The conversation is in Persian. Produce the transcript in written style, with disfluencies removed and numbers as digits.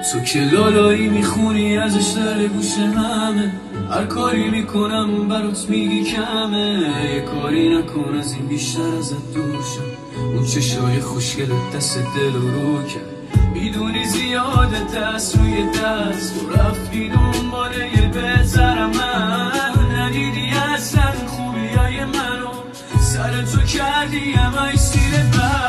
تو که لالایی میخونی ازش در گوش همه، هر کاری میکنم برات میگی کمه. یه کاری نکن از این بیشتر ازت دور شم، اون چشای خوشگلت دست دل رو کرد. میدونی زیاده دست روی دست، تو رفتی دنباله یه بهترم، من ندیدی اصلا خوبی های منو، سر تو کردی همه سیر بر.